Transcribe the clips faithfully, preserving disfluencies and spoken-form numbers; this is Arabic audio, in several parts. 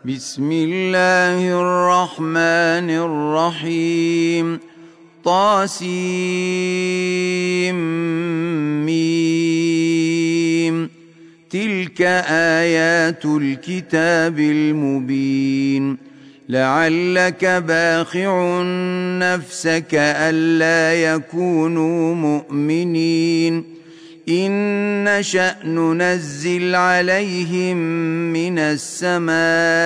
بسم الله الرحمن الرحيم. طاسيم. تلك آيات الكتاب المبين. لعلك باخع نفسك ألا يكونوا مؤمنين إن نشأ ننزل عليهم من السماء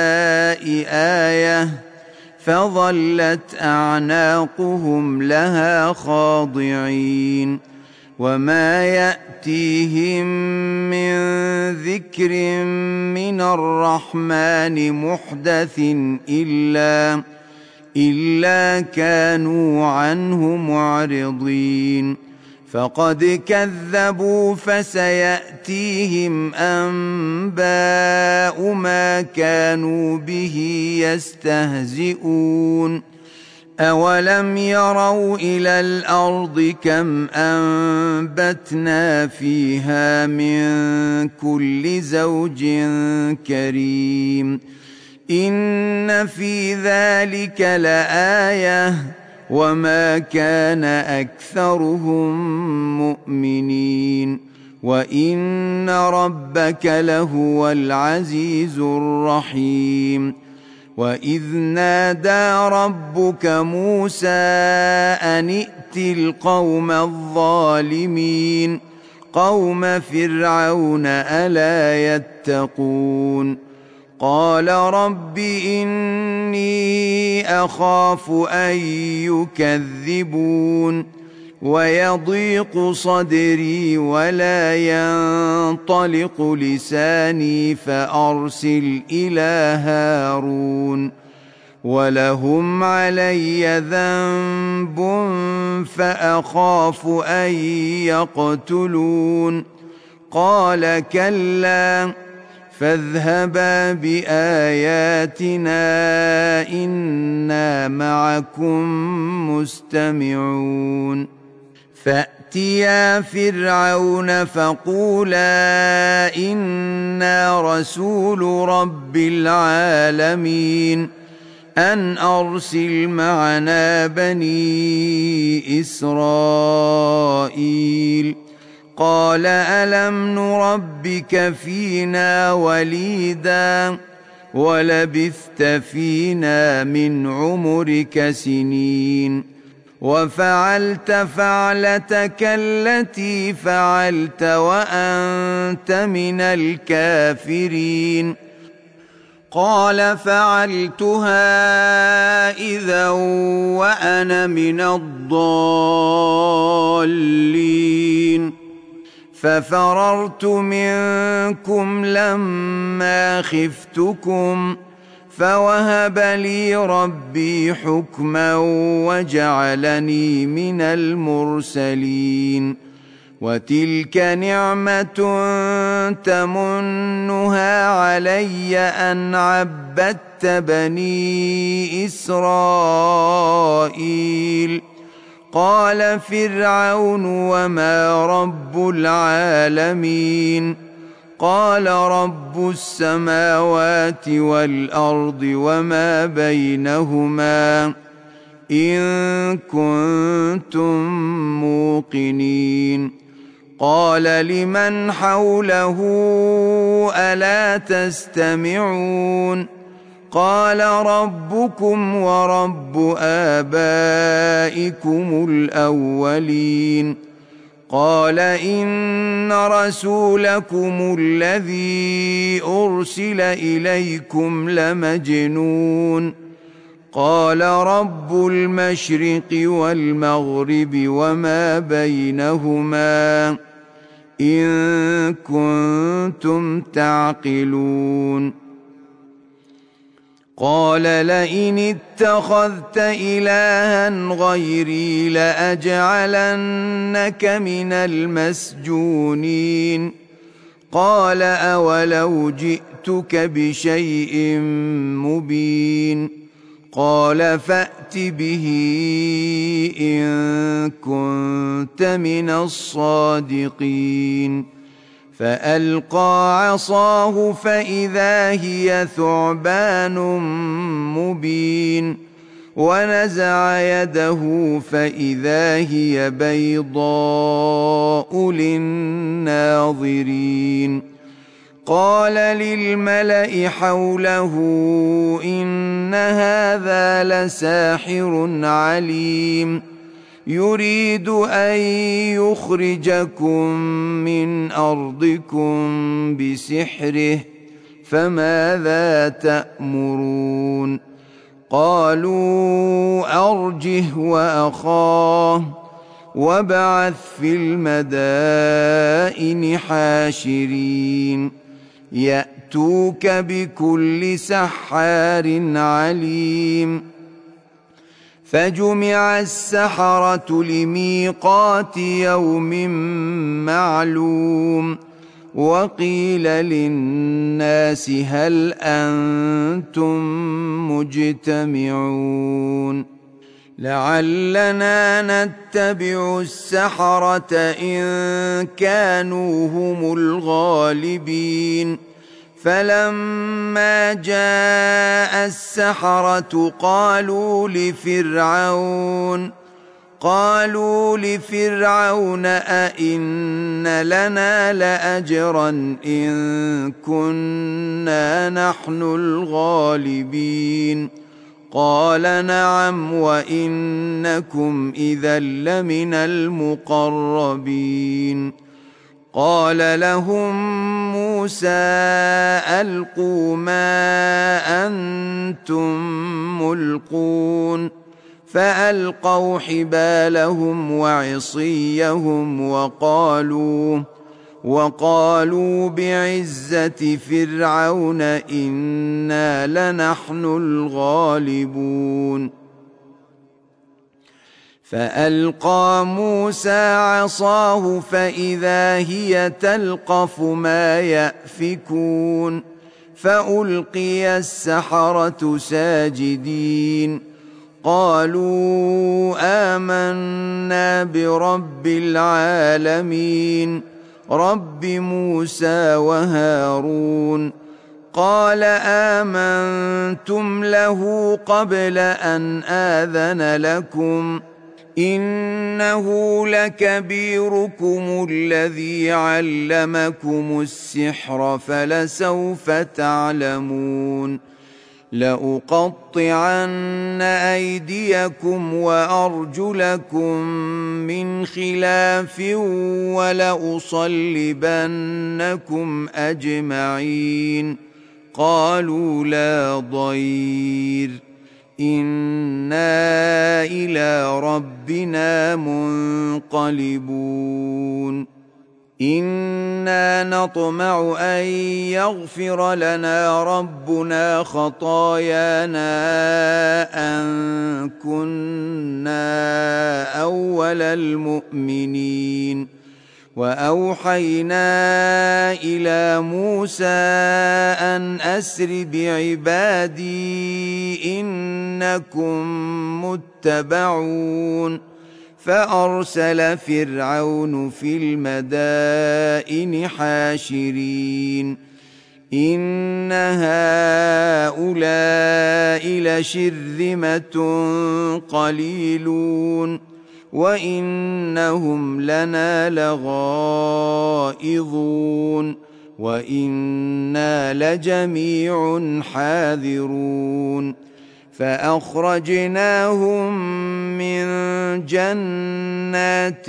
آية فظلت أعناقهم لها خاضعين وما يأتيهم من ذكر من الرحمن محدث إلا إلا كانوا عنه معرضين فقد كذبوا فسيأتيهم أنباء ما كانوا به يستهزئون أولم يروا إلى الأرض كم أنبتنا فيها من كل زوج كريم إن في ذلك لآية وما كان أكثرهم مؤمنين وإن ربك لهو العزيز الرحيم وإذ نادى ربك موسى أن ائت القوم الظالمين قوم فرعون ألا يتقون قال رب إني أخاف أن يكذبون ويضيق صدري ولا ينطلق لساني فأرسل إلى هارون ولهم علي ذنب فأخاف أن يقتلون قال كلا فاذهبا بآياتنا إنا معكم مستمعون فأتيا فرعون فقولا إنا رسول رب العالمين أن أرسل معنا بني إسرائيل قال ألم نربك فينا وليدا ولبثت فينا من عمرك سنين وفعلت فعلتك التي فعلت وأنت من الكافرين قال فعلتها إذا وأنا من الضالين ففررت منكم لما خفتكم فوهب لي ربي حكما وجعلني من المرسلين وتلك نعمة تمنها علي أن عبدت بني إسرائيل قال فرعون وما رب العالمين قال رب السماوات والأرض وما بينهما إن كنتم موقنين قال لمن حوله ألا تستمعون قال ربكم ورب آبائكم الأولين قال إن رسولكم الذي أرسل إليكم لمجنون قال رب المشرق والمغرب وما بينهما إن كنتم تعقلون قال لئن اتخذت إلها غيري لأجعلنك من المسجونين قال أولو جئتك بشيء مبين قال فأت به إن كنت من الصادقين فألقى عصاه فإذا هي ثعبان مبين ونزع يده فإذا هي بيضاء للناظرين قال للملأ حوله إن هذا لساحر عليم يريد أن يخرجكم من أرضكم بسحره فماذا تأمرون قالوا أرجه وأخاه وابعث في المدائن حاشرين يأتوك بكل سحار عليم فجمع السحرة لميقات يوم معلوم وقيل للناس هل أنتم مجتمعون لعلنا نتبع السحرة إن كانوا هم الغالبين فلما جاء السحرة قالوا لفرعون قالوا لفرعون أئن لنا لأجرا إن كنا نحن الغالبين قال نعم وإنكم إذا لمن المقربين قال لهم موسى ألقوا ما أنتم ملقون فألقوا حبالهم وعصيهم وقالوا وقالوا بعزة فرعون إنا لنحن الغالبون فألقى موسى عصاه فإذا هي تلقف ما يأفكون فألقي السحرة ساجدين قالوا آمنا برب العالمين رب موسى وهارون قال آمنتم له قبل أن آذن لكم إنه لكبيركم الذي علمكم السحر فلسوف تعلمون لأقطعن أيديكم وأرجلكم من خلاف ولأصلبنكم أجمعين قالوا لا ضير إنا إلى ربنا منقلبون إنا نطمع أن يغفر لنا ربنا خطايانا أن كنا أول المؤمنين وأوحينا إلى موسى أن أسر بعبادي إنكم متبعون فأرسل فرعون في المدائن حاشرين إن هؤلاء لشرذمة قليلون وإنهم لنا لغائظون وإنا لجميع حاذرون فأخرجناهم من جنات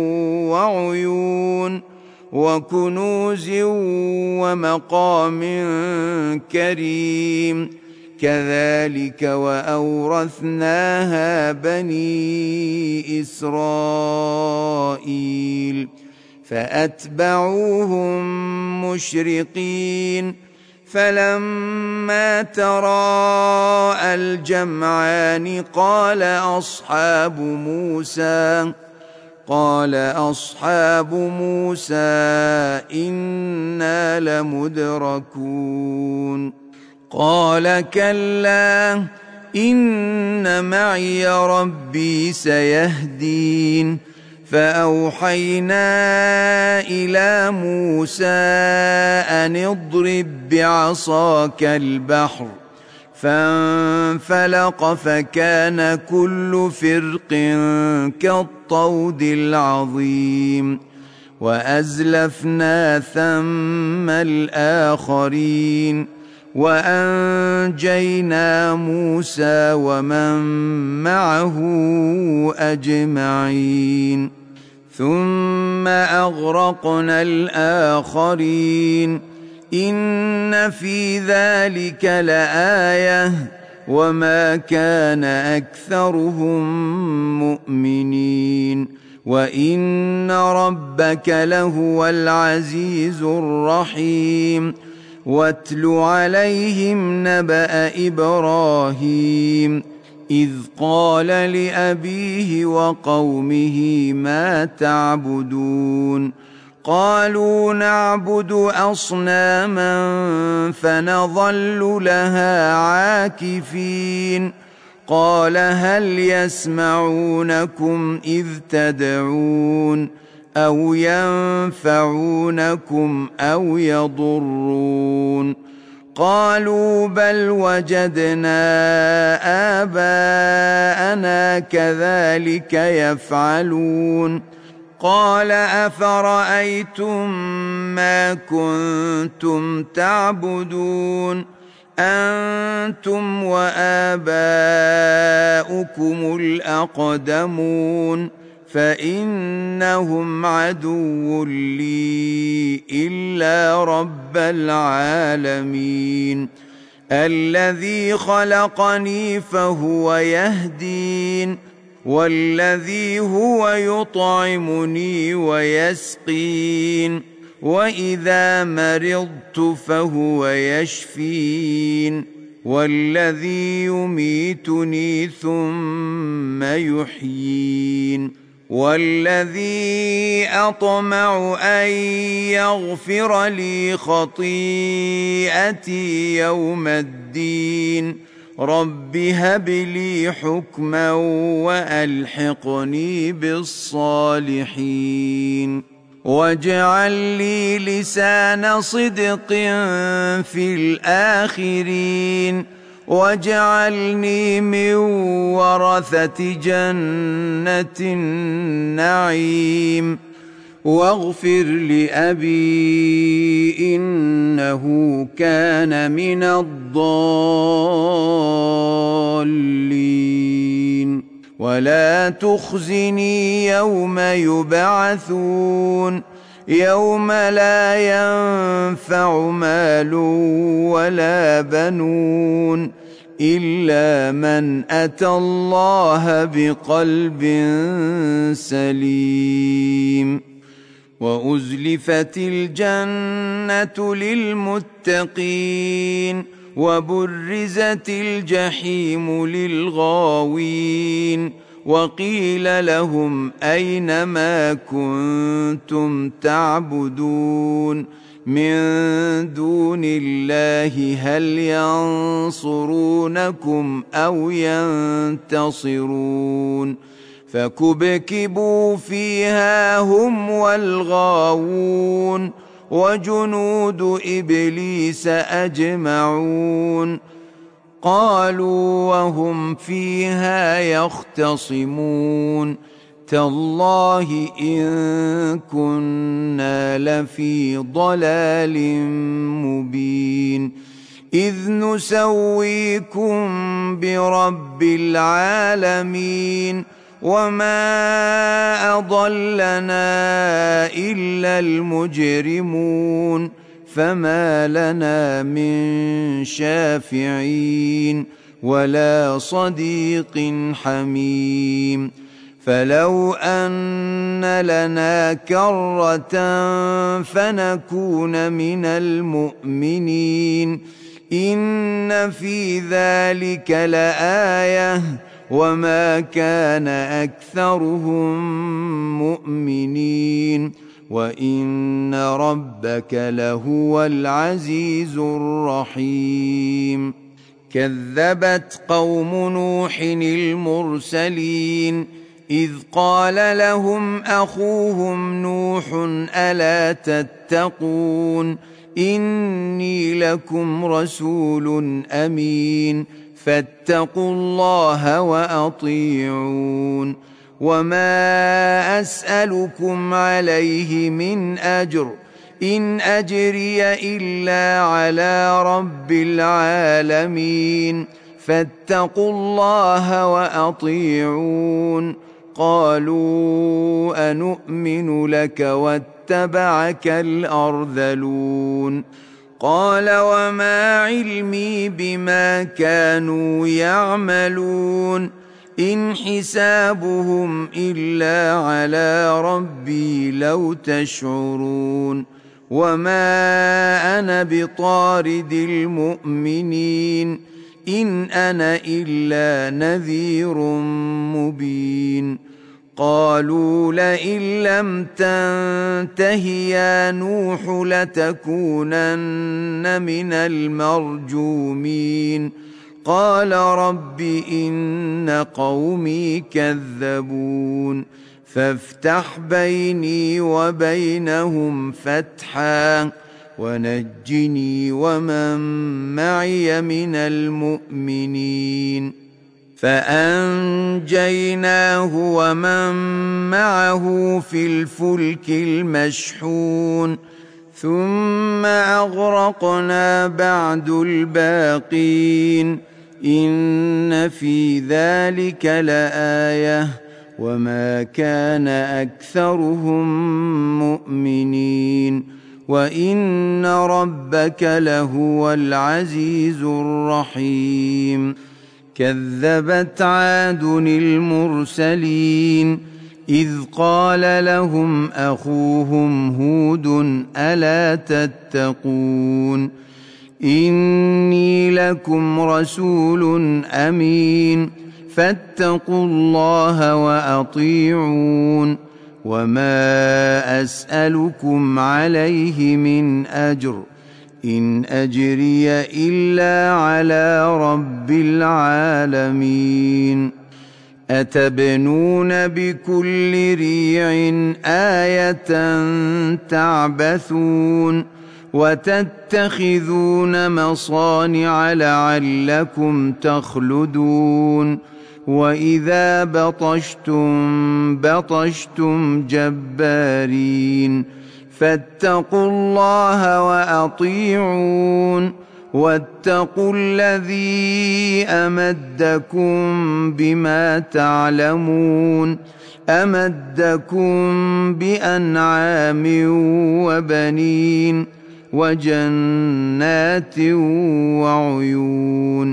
وعيون وكنوز ومقام كريم كذلك وأورثناها بني إسرائيل فأتبعوهم مشرقين فلما تراءى الجمعان قال أصحاب موسى قال أصحاب موسى إنا لمدركون قال كلا إن معي ربي سيهدين فأوحينا إلى موسى أن اضرب بعصاك البحر فانفلق فكان كل فرق كالطود العظيم وأزلفنا ثم الآخرين وأنجينا موسى ومن معه أجمعين ثم أغرقنا الآخرين إن في ذلك لآية وما كان أكثرهم مؤمنين وإن ربك لهو العزيز الرحيم واتل عليهم نبأ إبراهيم إذ قال لأبيه وقومه ما تعبدون قالوا نعبد أصناما فنظل لها عاكفين قال هل يسمعونكم إذ تدعون أو ينفعونكم أو يضرون قالوا بل وجدنا آباءنا كذلك يفعلون قال أفرأيتم ما كنتم تعبدون أنتم وآباؤكم الأقدمون فإنهم عدو لي إلا رب العالمين الذي خلقني فهو يهدين والذي هو يطعمني ويسقين وإذا مرضت فهو يشفين والذي يميتني ثم يحيين والذي أطمع أن يغفر لي خطيئتي يوم الدين رب هب لي حكما وألحقني بالصالحين واجعل لي لسان صدق في الآخرين واجعلني من ورثة جنة النعيم واغفر لأبي إنه كان من الضالين ولا تخزني يوم يبعثون يوم لا ينفع مال ولا بنون إلا من أتى الله بقلب سليم وأزلفت الجنة للمتقين وبرزت الجحيم للغاوين وقيل لهم أين ما كنتم تعبدون من دون الله هل ينصرونكم أو ينتصرون فكبكبوا فيها هم والغاوون وجنود إبليس أجمعون قالوا وهم فيها يختصمون تالله إن كنا لفي ضلال مبين إذ نسويكم برب العالمين وما أضلنا إلا المجرمون فما لنا من شافعين ولا صديق حميم فلو أن لنا كرة فنكون من المؤمنين إن في ذلك لآية وما كان أكثرهم مؤمنين وإن ربك لهو العزيز الرحيم كذبت قوم نوح المرسلين إذ قال لهم أخوهم نوح ألا تتقون إني لكم رسول أمين فاتقوا الله وأطيعون وما أسألكم عليه من أجر إن أجري إلا على رب العالمين فاتقوا الله وأطيعون قالوا أنؤمن لك واتبعك الأرذلون قال وما علمي بما كانوا يعملون إن حسابهم إلا على ربي لو تشعرون وما أنا بطارد المؤمنين إن أنا إلا نذير مبين قالوا لئن لم تنته يا نوح لتكونن من المرجومين قال رب إن قومي كذبون فافتح بيني وبينهم فتحا ونجني ومن معي من المؤمنين فأنجيناه ومن معه في الفلك المشحون ثم أغرقنا بعد الباقين إن في ذلك لآية وما كان أكثرهم مؤمنين وإن ربك لهو العزيز الرحيم كذبت عاد المرسلين إذ قال لهم أخوهم هود ألا تتقون إني لكم رسول أمين فاتقوا الله وأطيعون وما أسألكم عليه من أجر إن أجري إلا على رب العالمين أتبنون بكل ريع آية تعبثون وتتخذون مصانع لعلكم تخلدون وإذا بطشتم بطشتم جبارين فاتقوا الله وأطيعون واتقوا الذي أمدكم بما تعلمون أمدكم بأنعام وبنين وجنات وعيون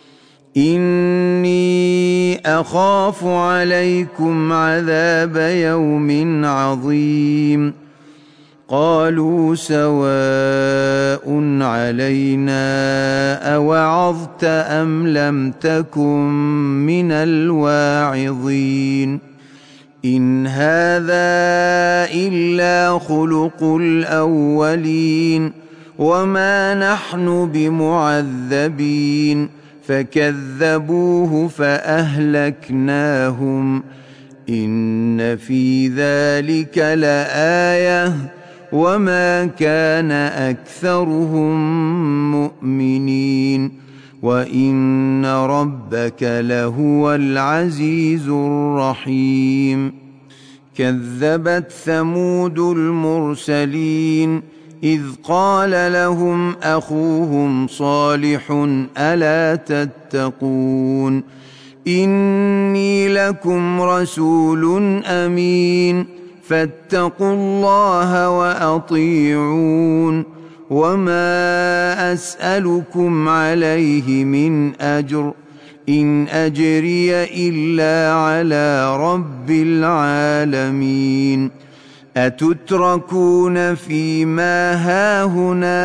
إني أخاف عليكم عذاب يوم عظيم قالوا سواء علينا أوعظت أم لم تكن من الواعظين إن هذا إلا خلق الأولين وما نحن بمعذبين فكذبوه فأهلكناهم إن في ذلك لآية وما كان أكثرهم مؤمنين وإن ربك لهو العزيز الرحيم كذبت ثمود المرسلين إذ قال لهم أخوهم صالح ألا تتقون إني لكم رسول أمين فاتقوا الله وأطيعون وما أسألكم عليه من أجر إن أجري إلا على رب العالمين أتتركون فيما هاهنا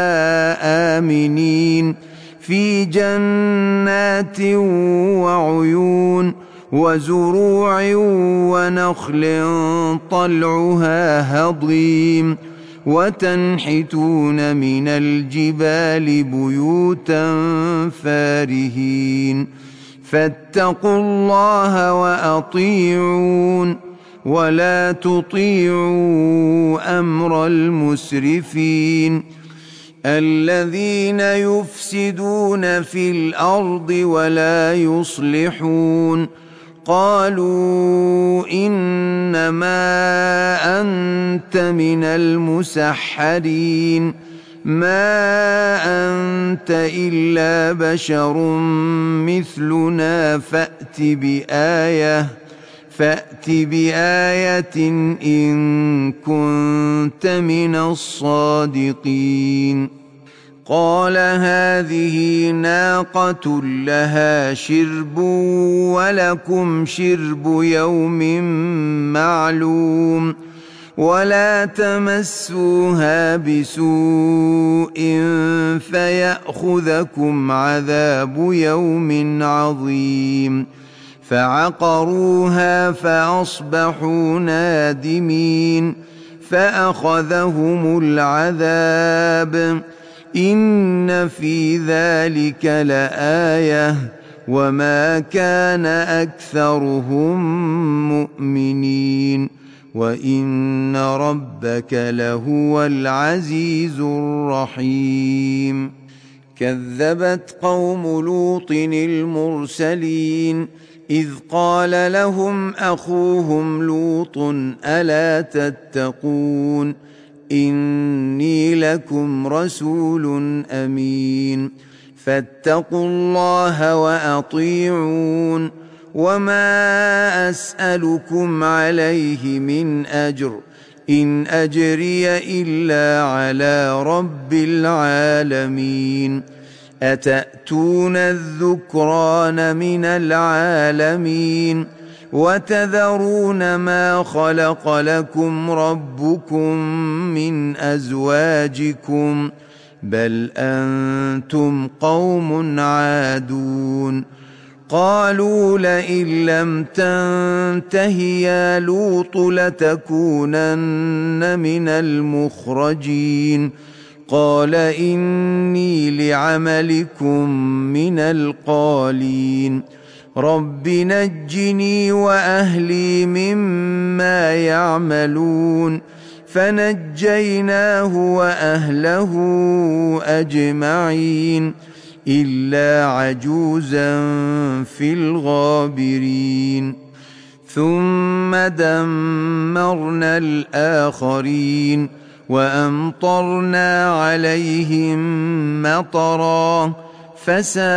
آمنين في جنات وعيون وزروع ونخل طلعها هضيم وتنحتون من الجبال بيوتا فارهين فاتقوا الله وأطيعون ولا تطيعوا أمر المسرفين الذين يفسدون في الأرض ولا يصلحون. قالوا إنما أنت من المسحرين ما أنت إلا بشر مثلنا فأت بآية فأت بآية إن كنت من الصادقين. قال هذه ناقة لها شرب ولكم شرب يوم معلوم ولا تمسوها بسوء فيأخذكم عذاب يوم عظيم. فعقروها فأصبحوا نادمين فأخذهم العذاب إن في ذلك لآية وما كان أكثرهم مؤمنين وإن ربك لهو العزيز الرحيم. كذبت قوم لوط المرسلين إذ قال لهم أخوهم لوط ألا تتقون إني لكم رسول أمين فاتقوا الله وأطيعون وما أسألكم عليه من أجر إن أجري إلا على رب العالمين. أتأتون الذكران من العالمين وتذرون ما خلق لكم ربكم من أزواجكم بل أنتم قوم عادون. قالوا لئن لم تنته يا لوط لتكونن من المخرجين. قال إني لعملكم من القالين رب نجني وأهلي مما يعملون. فنجيناه وأهله أجمعين إلا عجوزا في الغابرين. ثم دمرنا الآخرين وأمطرنا عليهم مطرا فساء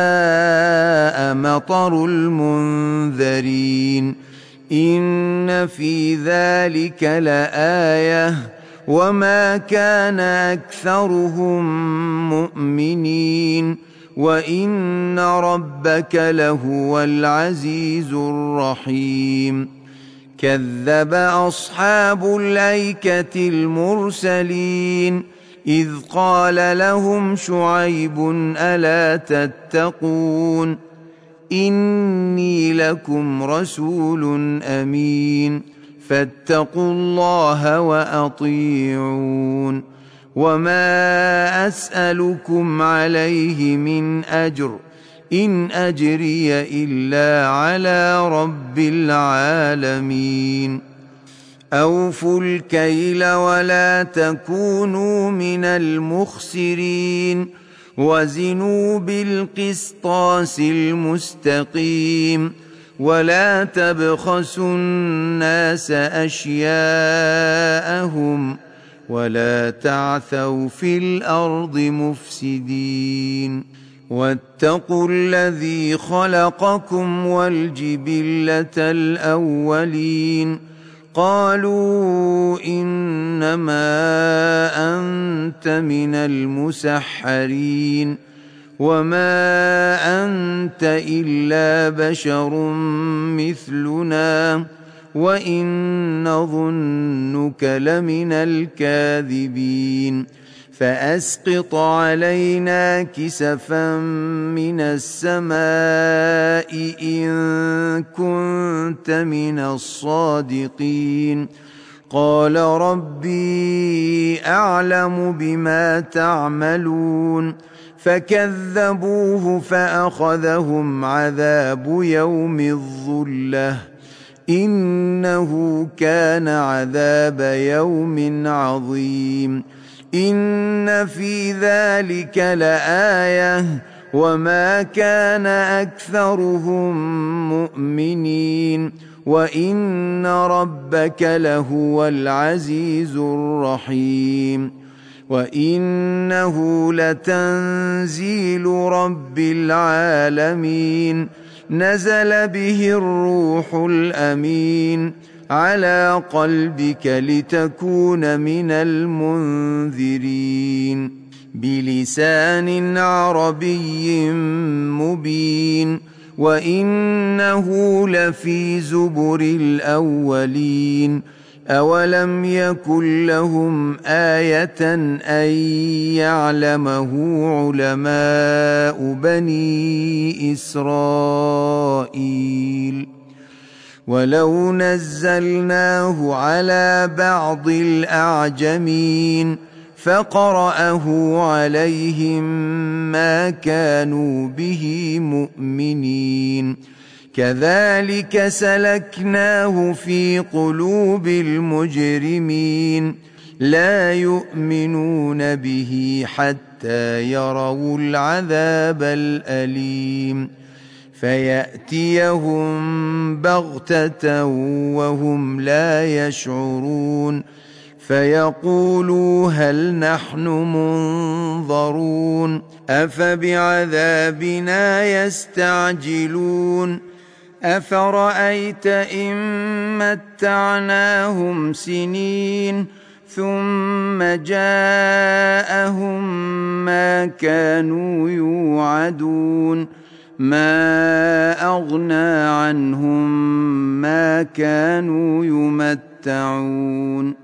مطر المنذرين. إن في ذلك لآية وما كان أكثرهم مؤمنين وإن ربك لهو العزيز الرحيم. كذب أصحاب الأيكة المرسلين إذ قال لهم شعيب ألا تتقون إني لكم رسول أمين فاتقوا الله وأطيعون وما أسألكم عليه من أجر إن أجري إلا على رب العالمين. أوفوا الكيل ولا تكونوا من المخسرين وزنوا بالقسطاس المستقيم ولا تبخسوا الناس أشياءهم ولا تعثوا في الأرض مفسدين. واتقوا الذي خلقكم والجبلة الأولين قالوا إنما أنت من المسحرين وما أنت إلا بشر مثلنا وإن نظنك لمن الكاذبين. فأسقط علينا كسفا من السماء إن كنت من الصادقين. قال ربي أعلم بما تعملون فكذبوه فأخذهم عذاب يوم الظلة إنه كان عذاب يوم عظيم إن في ذلك لآية وما كان أكثرهم مؤمنين وإن ربك لهو العزيز الرحيم وإنه لتنزيل رب العالمين نزل به الروح الأمين على قلبك لتكون من المنذرين بلسان عربي مبين وإنه لفي زبر الأولين أولم يكن لهم آية أن يعلمه علماء بني إسرائيل ولو نزلناه على بعض الأعجمين فقرأه عليهم ما كانوا به مؤمنين كذلك سلكناه في قلوب المجرمين لا يؤمنون به حتى يروا العذاب الأليم فيأتيهم بغتة وهم لا يشعرون فيقولوا هل نحن منظرون أفبعذابنا يستعجلون أفرأيت إن متعناهم سنين ثم جاءهم ما كانوا يوعدون ما أغنى عنهم ما كانوا يمتعون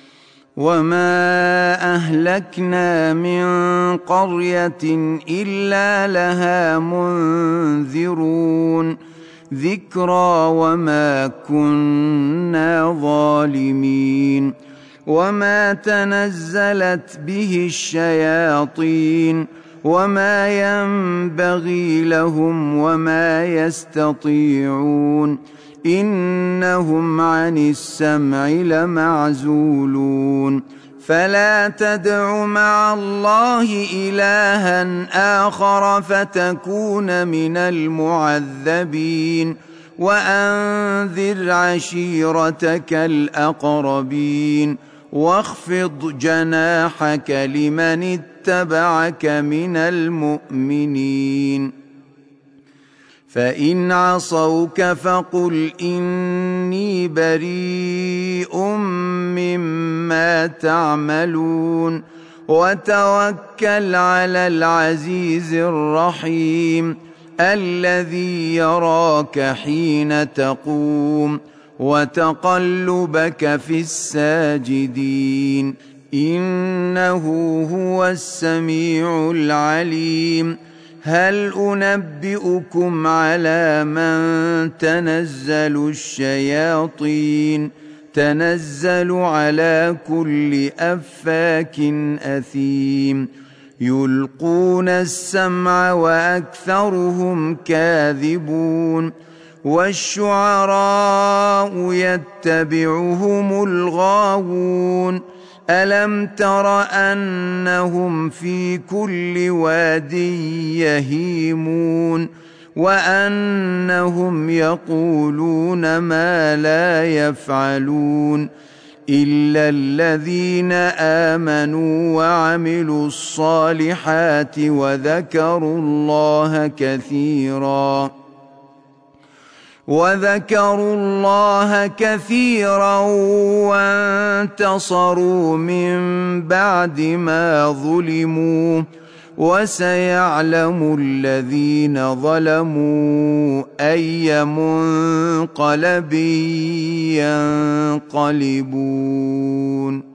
وما أهلكنا من قرية إلا لها منذرون ذكرى وما كنا ظالمين وما تنزلت به الشياطين وما ينبغي لهم وما يستطيعون إنهم عن السمع لمعزولون فلا تدع مع الله إلها آخر فتكون من المعذبين وأنذر عشيرتك الأقربين واخفض جناحك لمن اتبعك من المؤمنين فإن عصوك فقل إني بريء مما تعملون وتوكل على العزيز الرحيم الذي يراك حين تقوم وتقلبك في الساجدين إنه هو السميع العليم هل أنبئكم على من تنزل الشياطين تنزل على كل أفاك أثيم يلقون السمع وأكثرهم كاذبون والشعراء يتبعهم الغاوون ألم تر أنهم في كل واد يهيمون وأنهم يقولون ما لا يفعلون إلا الذين آمنوا وعملوا الصالحات وذكروا الله كثيرا وذكروا الله كثيرا وانتصروا من بعد ما ظلموا وسيعلم الذين ظلموا أي منقلب ينقلبون